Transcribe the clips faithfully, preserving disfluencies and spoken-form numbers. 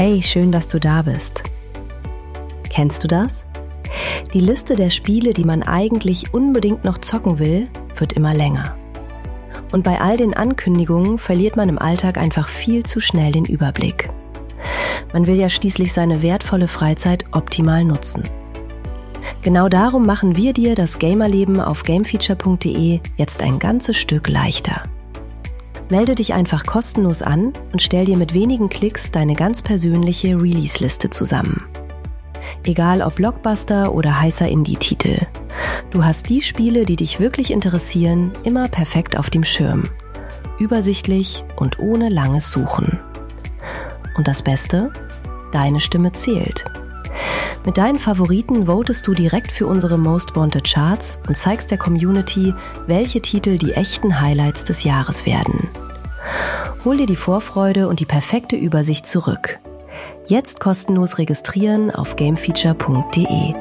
Hey, schön, dass du da bist. Kennst du das? Die Liste der Spiele, die man eigentlich unbedingt noch zocken will, wird immer länger. Und bei all den Ankündigungen verliert man im Alltag einfach viel zu schnell den Überblick. Man will ja schließlich seine wertvolle Freizeit optimal nutzen. Genau darum machen wir dir das Gamerleben auf gamefeature punkt de jetzt ein ganzes Stück leichter. Melde dich einfach kostenlos an und stell dir mit wenigen Klicks deine ganz persönliche Release-Liste zusammen. Egal ob Blockbuster oder heißer Indie-Titel. Du hast die Spiele, die dich wirklich interessieren, immer perfekt auf dem Schirm. Übersichtlich und ohne langes Suchen. Und das Beste? Deine Stimme zählt. Mit deinen Favoriten votest du direkt für unsere Most Wanted Charts und zeigst der Community, welche Titel die echten Highlights des Jahres werden. Hol dir die Vorfreude und die perfekte Übersicht zurück. Jetzt kostenlos registrieren auf gamefeature punkt de.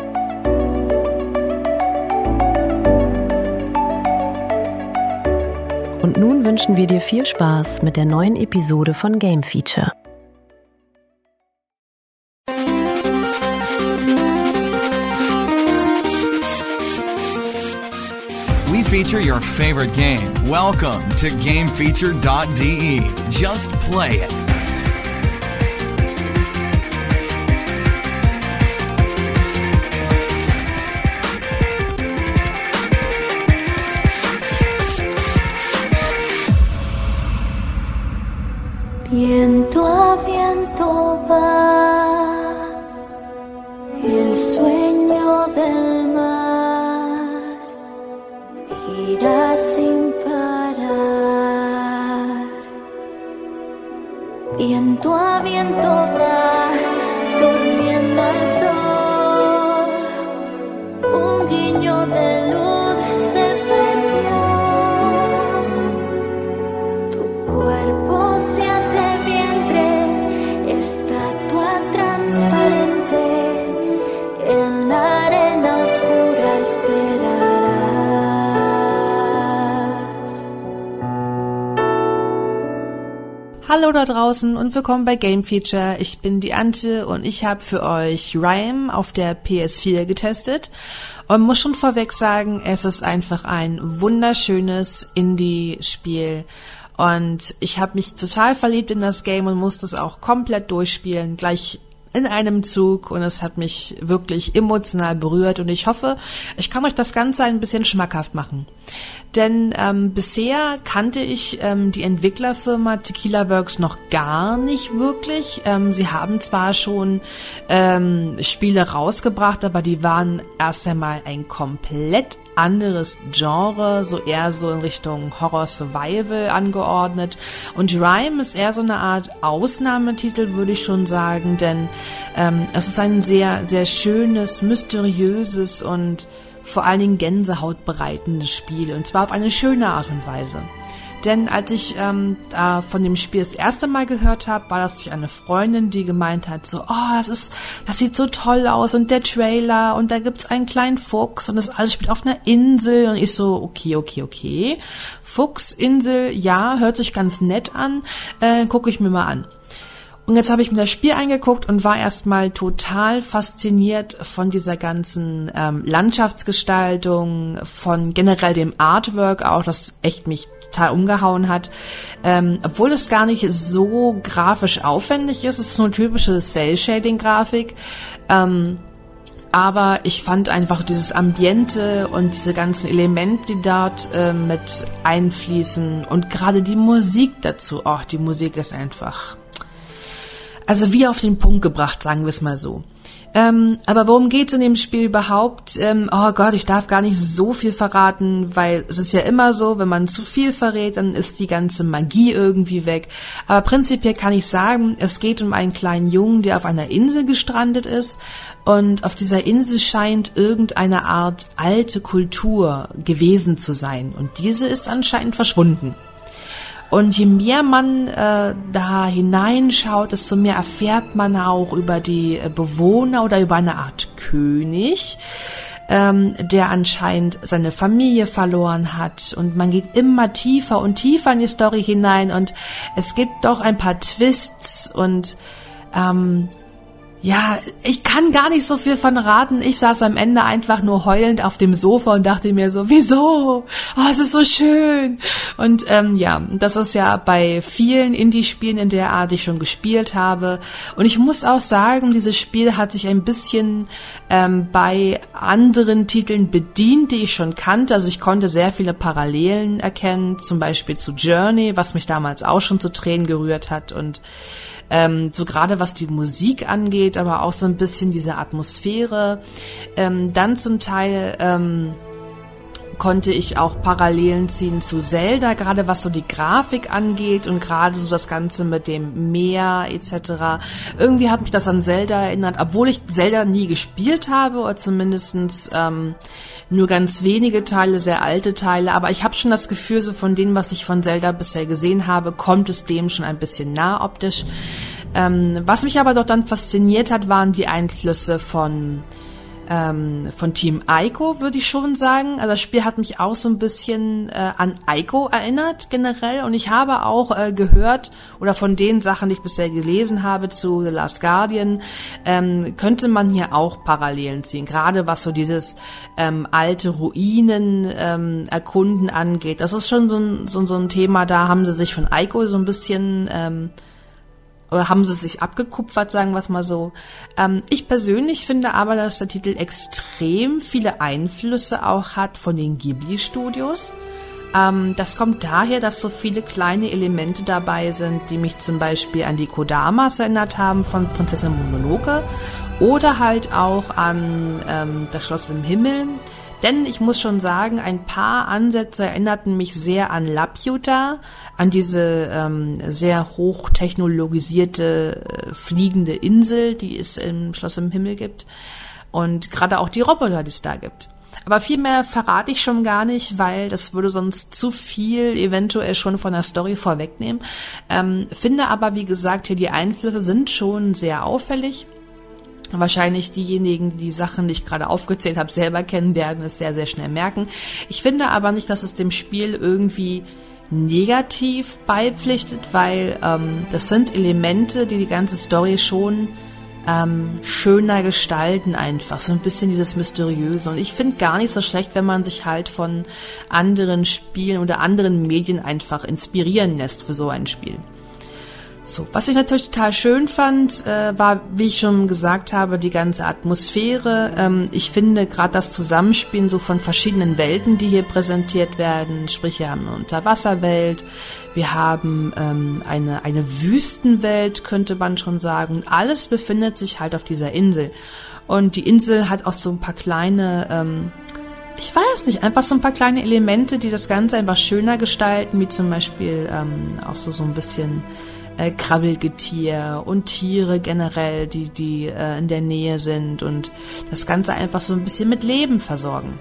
Und nun wünschen wir dir viel Spaß mit der neuen Episode von Game Feature. We feature your favorite game. Welcome to game feature dot de. Just play it. Viento a viento va el sueño del mar, gira sin parar. Viento a viento va, durmiendo al sol, un guiño de luz se perdió. Tu cuerpo se hace vientre, estatua transparente, en la arena oscura esperarás. Hallo da draußen und willkommen bei Game Feature. Ich bin die Antje und ich habe für euch Rime auf der P S vier getestet und muss schon vorweg sagen, es ist einfach ein wunderschönes Indie-Spiel. Und ich habe mich total verliebt in das Game und musste es auch komplett durchspielen, gleich in einem Zug, und es hat mich wirklich emotional berührt und ich hoffe, ich kann euch das Ganze ein bisschen schmackhaft machen. Denn ähm, bisher kannte ich ähm, die Entwicklerfirma Tequila Works noch gar nicht wirklich. Ähm, sie haben zwar schon ähm, Spiele rausgebracht, aber die waren erst einmal ein komplett anderes Genre, so eher so in Richtung Horror-Survival angeordnet. Und Rime ist eher so eine Art Ausnahmetitel, würde ich schon sagen, denn ähm, es ist ein sehr, sehr schönes, mysteriöses und vor allen Dingen gänsehautbereitendes Spiel, und zwar auf eine schöne Art und Weise. Denn als ich ähm, da von dem Spiel das erste Mal gehört habe, war das durch eine Freundin, die gemeint hat, so, oh, das ist, das sieht so toll aus und der Trailer und da gibt's einen kleinen Fuchs und das alles spielt auf einer Insel, und ich so, okay, okay, okay, Fuchs, Insel, ja, hört sich ganz nett an, äh, gucke ich mir mal an. Und jetzt habe ich mir das Spiel angeguckt und war erstmal total fasziniert von dieser ganzen ähm, Landschaftsgestaltung, von generell dem Artwork auch, das echt mich total umgehauen hat. Ähm, obwohl es gar nicht so grafisch aufwendig ist, es ist so eine typische Cell-Shading-Grafik. Ähm, aber ich fand einfach dieses Ambiente und diese ganzen Elemente, die dort äh, mit einfließen, und gerade die Musik dazu, oh, die Musik ist einfach... Also wie auf den Punkt gebracht, sagen wir es mal so. Ähm, aber worum geht's in dem Spiel überhaupt? Ähm, oh Gott, ich darf gar nicht so viel verraten, weil es ist ja immer so, wenn man zu viel verrät, dann ist die ganze Magie irgendwie weg. Aber prinzipiell kann ich sagen, es geht um einen kleinen Jungen, der auf einer Insel gestrandet ist, und auf dieser Insel scheint irgendeine Art alte Kultur gewesen zu sein, und diese ist anscheinend verschwunden. Und je mehr man äh, da hineinschaut, desto mehr erfährt man auch über die äh, Bewohner oder über eine Art König, ähm, der anscheinend seine Familie verloren hat. Und man geht immer tiefer und tiefer in die Story hinein, und es gibt doch ein paar Twists, und Ähm, ja, ich kann gar nicht so viel von raten. Ich saß am Ende einfach nur heulend auf dem Sofa und dachte mir so, wieso? Oh, es ist so schön. Und ähm, ja, das ist ja bei vielen Indie-Spielen in der Art, die ich schon gespielt habe. Und ich muss auch sagen, dieses Spiel hat sich ein bisschen ähm, bei anderen Titeln bedient, die ich schon kannte. Also ich konnte sehr viele Parallelen erkennen, zum Beispiel zu Journey, was mich damals auch schon zu Tränen gerührt hat. Und Ähm, so gerade was die Musik angeht, aber auch so ein bisschen diese Atmosphäre. Ähm, dann zum Teil ähm, konnte ich auch Parallelen ziehen zu Zelda, gerade was so die Grafik angeht und gerade so das Ganze mit dem Meer et cetera. Irgendwie hat mich das an Zelda erinnert, obwohl ich Zelda nie gespielt habe oder zumindestens ähm, nur ganz wenige Teile, sehr alte Teile, aber ich habe schon das Gefühl, so von dem, was ich von Zelda bisher gesehen habe, kommt es dem schon ein bisschen nah optisch. Ähm, was mich aber doch dann fasziniert hat, waren die Einflüsse von ähm, von Team Ico, würde ich schon sagen. Also das Spiel hat mich auch so ein bisschen äh, an Ico erinnert generell und ich habe auch äh, gehört oder von den Sachen, die ich bisher gelesen habe zu The Last Guardian, ähm, könnte man hier auch Parallelen ziehen, gerade was so dieses ähm, alte Ruinen ähm, erkunden angeht. Das ist schon so ein, so, so ein Thema, da haben sie sich von Ico so ein bisschen ähm, oder haben sie sich abgekupfert, sagen wir es mal so. Ähm, ich persönlich finde aber, dass der Titel extrem viele Einflüsse auch hat von den Ghibli-Studios. Ähm, das kommt daher, dass so viele kleine Elemente dabei sind, die mich zum Beispiel an die Kodamas erinnert haben von Prinzessin Mononoke oder halt auch an ähm, das Schloss im Himmel. Denn ich muss schon sagen, ein paar Ansätze erinnerten mich sehr an Laputa, an diese ähm, sehr hochtechnologisierte äh, fliegende Insel, die es im Schloss im Himmel gibt. Und gerade auch die Roboter, die es da gibt. Aber viel mehr verrate ich schon gar nicht, weil das würde sonst zu viel eventuell schon von der Story vorwegnehmen. Ähm, finde aber, wie gesagt, hier die Einflüsse sind schon sehr auffällig. Wahrscheinlich diejenigen, die die Sachen, die ich gerade aufgezählt habe, selber kennen, werden es sehr, sehr schnell merken. Ich finde aber nicht, dass es dem Spiel irgendwie negativ beipflichtet, weil ähm, das sind Elemente, die die ganze Story schon ähm, schöner gestalten einfach. So ein bisschen dieses Mysteriöse. Und ich finde gar nicht so schlecht, wenn man sich halt von anderen Spielen oder anderen Medien einfach inspirieren lässt für so ein Spiel. So, was ich natürlich total schön fand, äh, war, wie ich schon gesagt habe, die ganze Atmosphäre. Ähm, ich finde gerade das Zusammenspielen so von verschiedenen Welten, die hier präsentiert werden. Sprich, wir haben eine Unterwasserwelt, wir haben ähm, eine eine Wüstenwelt, könnte man schon sagen. Und alles befindet sich halt auf dieser Insel. Und die Insel hat auch so ein paar kleine, ähm, ich weiß nicht, einfach so ein paar kleine Elemente, die das Ganze einfach schöner gestalten, wie zum Beispiel ähm, auch so so ein bisschen Äh, Krabbelgetier und Tiere generell, die die äh, in der Nähe sind und das Ganze einfach so ein bisschen mit Leben versorgen.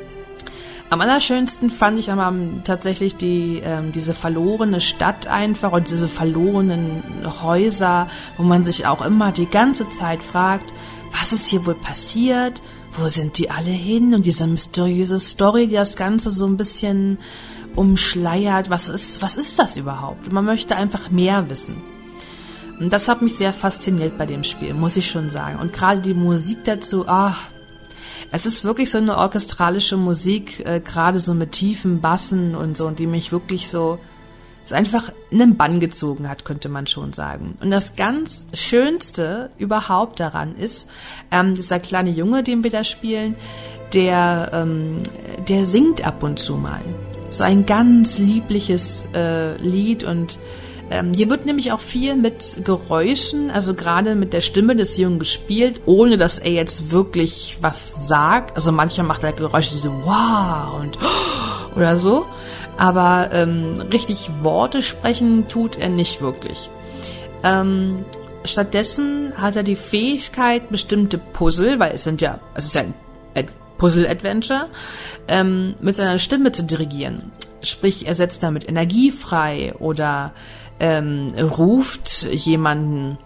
Am allerschönsten fand ich aber tatsächlich die ähm, diese verlorene Stadt einfach und diese verlorenen Häuser, wo man sich auch immer die ganze Zeit fragt, was ist hier wohl passiert? Wo sind die alle hin? Und diese mysteriöse Story, die das Ganze so ein bisschen umschleiert, was ist, was ist das überhaupt? Und man möchte einfach mehr wissen. Und das hat mich sehr fasziniert bei dem Spiel, muss ich schon sagen. Und gerade die Musik dazu, ach, es ist wirklich so eine orchestralische Musik, äh, gerade so mit tiefen Bassen und so, und die mich wirklich so, so einfach in den Bann gezogen hat, könnte man schon sagen. Und das ganz Schönste überhaupt daran ist, ähm, dieser kleine Junge, den wir da spielen, der, ähm, der singt ab und zu mal. So ein ganz liebliches äh, Lied und ähm, hier wird nämlich auch viel mit Geräuschen, also gerade mit der Stimme des Jungen gespielt, ohne dass er jetzt wirklich was sagt. Also manchmal macht er Geräusche, die so wow und oder so, aber ähm, richtig Worte sprechen tut er nicht wirklich. Ähm, stattdessen hat er die Fähigkeit, bestimmte Puzzle, weil es sind ja, es ist ja ein Ad- Puzzle-Adventure, ähm, mit seiner Stimme zu dirigieren. Sprich, er setzt damit Energie frei oder ähm, ruft jemanden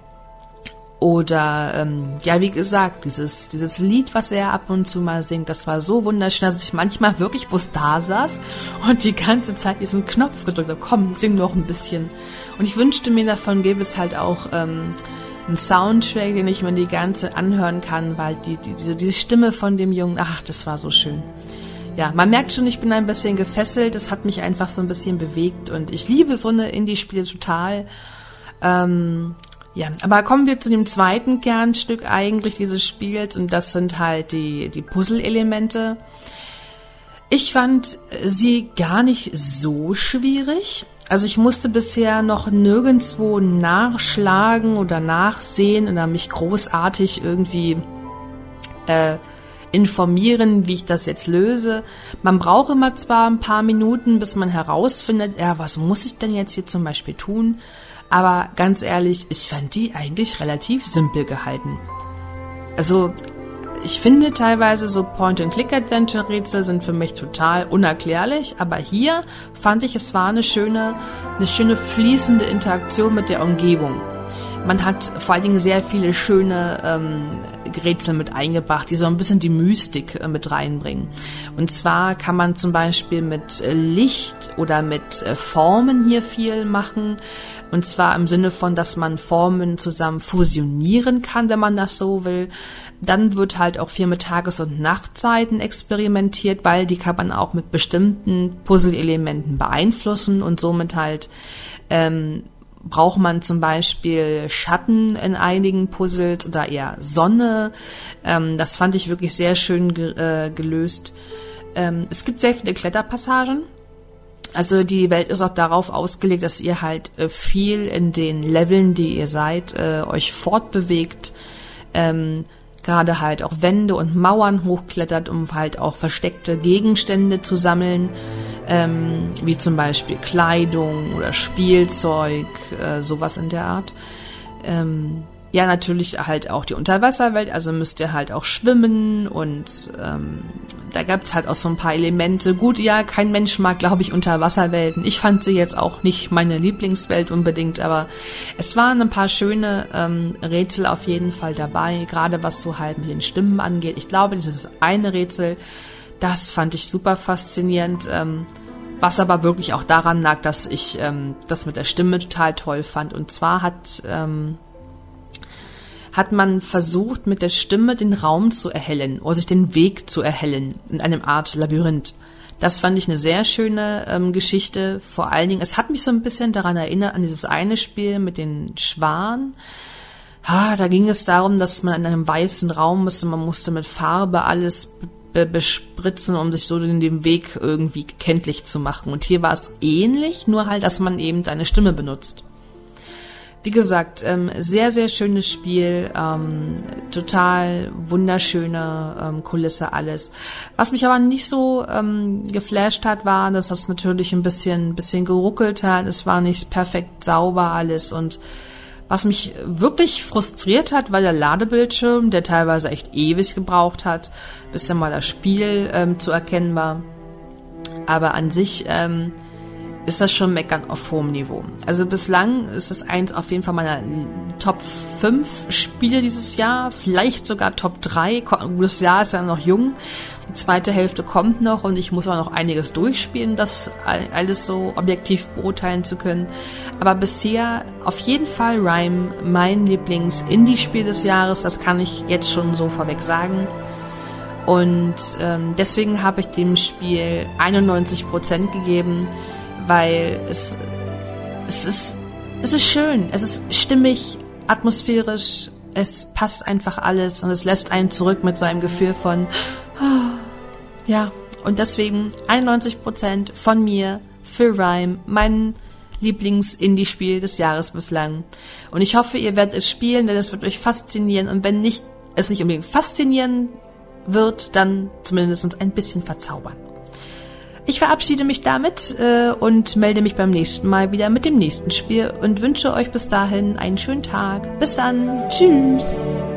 oder, ähm, ja, wie gesagt, dieses dieses Lied, was er ab und zu mal singt, das war so wunderschön, dass ich manchmal wirklich bloß da saß und die ganze Zeit diesen Knopf gedrückt habe, komm, sing doch ein bisschen. Und ich wünschte mir, davon gäbe es halt auch ähm, ein Soundtrack, den ich mir die ganze anhören kann, weil die, die, diese, diese Stimme von dem Jungen, ach, das war so schön. Ja, man merkt schon, ich bin ein bisschen gefesselt, es hat mich einfach so ein bisschen bewegt und ich liebe so eine Indie-Spiele total. Ähm, ja, aber kommen wir zu dem zweiten Kernstück eigentlich dieses Spiels und das sind halt die, die Puzzle-Elemente. Ich fand sie gar nicht so schwierig. Also ich musste bisher noch nirgendwo nachschlagen oder nachsehen oder mich großartig irgendwie äh, informieren, wie ich das jetzt löse. Man braucht immer zwar ein paar Minuten, bis man herausfindet, ja, was muss ich denn jetzt hier zum Beispiel tun? Aber ganz ehrlich, ich fand die eigentlich relativ simpel gehalten. Also ich finde teilweise so Point-and-Click-Adventure-Rätsel sind für mich total unerklärlich, aber hier fand ich, es war eine schöne, eine schöne fließende Interaktion mit der Umgebung. Man hat vor allen Dingen sehr viele schöne ähm, Rätsel mit eingebracht, die so ein bisschen die Mystik äh, mit reinbringen. Und zwar kann man zum Beispiel mit äh, Licht oder mit äh, Formen hier viel machen. Und zwar im Sinne von, dass man Formen zusammen fusionieren kann, wenn man das so will. Dann wird halt auch viel mit Tages- und Nachtzeiten experimentiert, weil die kann man auch mit bestimmten Puzzle-Elementen beeinflussen und somit halt ähm, braucht man zum Beispiel Schatten in einigen Puzzles oder eher Sonne. Ähm, das fand ich wirklich sehr schön ge- äh, gelöst. Ähm, es gibt sehr viele Kletterpassagen. Also die Welt ist auch darauf ausgelegt, dass ihr halt äh, viel in den Leveln, die ihr seid, äh, euch fortbewegt. Ähm, gerade halt auch Wände und Mauern hochklettert, um halt auch versteckte Gegenstände zu sammeln. Ähm, wie zum Beispiel Kleidung oder Spielzeug, äh, sowas in der Art. Ähm, ja, natürlich halt auch die Unterwasserwelt, also müsst ihr halt auch schwimmen und ähm, da gab's halt auch so ein paar Elemente. Gut, ja, kein Mensch mag, glaube ich, Unterwasserwelten. Ich fand sie jetzt auch nicht meine Lieblingswelt unbedingt, aber es waren ein paar schöne ähm, Rätsel auf jeden Fall dabei, gerade was so halt mit den Stimmen angeht. Ich glaube, dieses eine Rätsel, das fand ich super faszinierend, ähm, was aber wirklich auch daran lag, dass ich ähm, das mit der Stimme total toll fand. Und zwar hat ähm, hat man versucht, mit der Stimme den Raum zu erhellen oder sich den Weg zu erhellen in einem Art Labyrinth. Das fand ich eine sehr schöne ähm, Geschichte. Vor allen Dingen, es hat mich so ein bisschen daran erinnert, an dieses eine Spiel mit den Schwan. Ah, da ging es darum, dass man in einem weißen Raum musste, man musste mit Farbe alles be- bespritzen, um sich so den, den Weg irgendwie kenntlich zu machen. Und hier war es ähnlich, nur halt, dass man eben seine Stimme benutzt. Wie gesagt, ähm, sehr, sehr schönes Spiel, ähm, total wunderschöne ähm, Kulisse, alles. Was mich aber nicht so ähm, geflasht hat, war, dass das natürlich ein bisschen, bisschen geruckelt hat. Es war nicht perfekt sauber alles und was mich wirklich frustriert hat, war der Ladebildschirm, der teilweise echt ewig gebraucht hat, bis dann mal das Spiel ähm, zu erkennen war. Aber an sich ähm, ist das schon Meckern auf hohem Niveau. Also bislang ist das eins auf jeden Fall meiner Top fünf Spiele dieses Jahr, vielleicht sogar Top drei. Das Jahr ist ja noch jung. Die zweite Hälfte kommt noch und ich muss auch noch einiges durchspielen, das alles so objektiv beurteilen zu können. Aber bisher auf jeden Fall Rime mein Lieblings-Indie-Spiel des Jahres, das kann ich jetzt schon so vorweg sagen. Und ähm, deswegen habe ich dem Spiel einundneunzig Prozent gegeben, weil es, es ist, es ist schön, es ist stimmig, atmosphärisch, es passt einfach alles und es lässt einen zurück mit so einem Gefühl von, oh, ja, und deswegen einundneunzig Prozent von mir für Rime, mein Lieblings-Indie-Spiel des Jahres bislang. Und ich hoffe, ihr werdet es spielen, denn es wird euch faszinieren und wenn nicht, es nicht unbedingt faszinieren wird, dann zumindest ein bisschen verzaubern. Ich verabschiede mich damit äh, und melde mich beim nächsten Mal wieder mit dem nächsten Spiel und wünsche euch bis dahin einen schönen Tag. Bis dann. Tschüss.